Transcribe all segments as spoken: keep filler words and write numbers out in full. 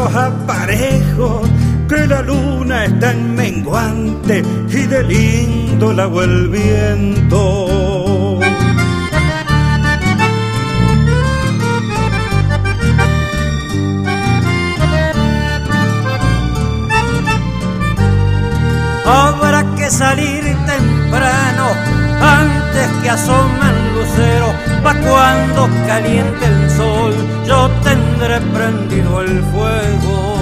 astros aparejos, que la luna está en menguante y de lindo la agua el viento. Habrá que salir temprano antes que asomen luceros, pa' cuando caliente el sol yo tendré prendido el fuego.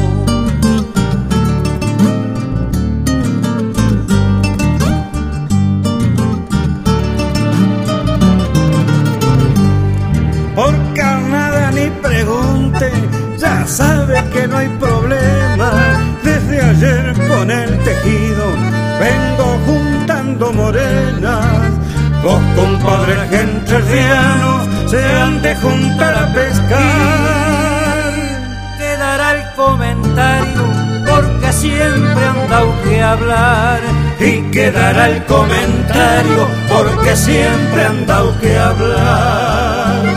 Por nada ni pregunte, ya sabe que no hay problema. Desde ayer con el tejido vengo juntando morenas. Dos compadres entrerrianos se han de juntar a pescar. Quedará el comentario porque siempre han dado que hablar. Y quedará el comentario porque siempre han dado que hablar.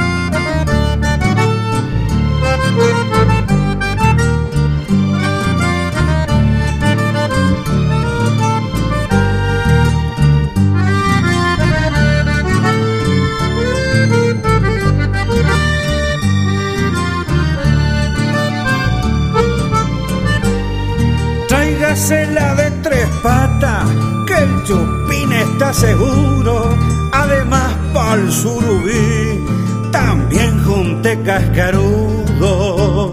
La de tres patas, que el chupín está seguro. Además pa'l surubí también junté cascarudo.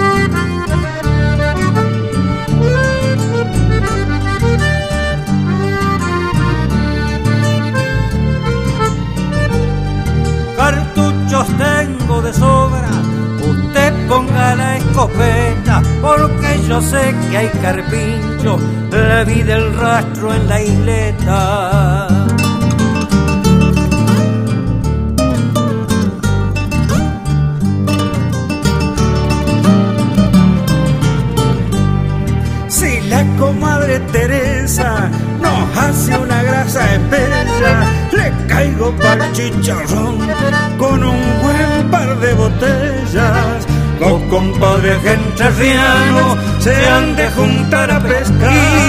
Cartuchos tengo de sobra, usted ponga la escopeta, porque yo sé que hay carpincho, le vi del rastro en la isleta. Si la comadre Teresa nos hace una grasa espesa, le caigo pa'l chicharrón con un buen par de botellas. Los compadres entrerrianos se han de juntar a pescar.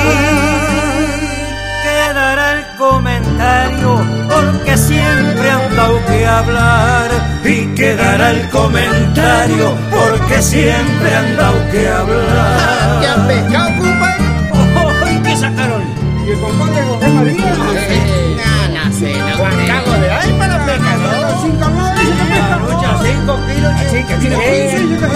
Quedará el comentario porque siempre han dado que hablar. Y quedará el comentario porque siempre han dado que hablar. ¿Qué han pescado, compadre? Oh, ¿y qué sacaron? ¿Y el compadre José María? Eh, no, no sé, no sé. Cago de ahí para pescar, ¿no? Cinco kilos, cinco kilos. así que tiene quince.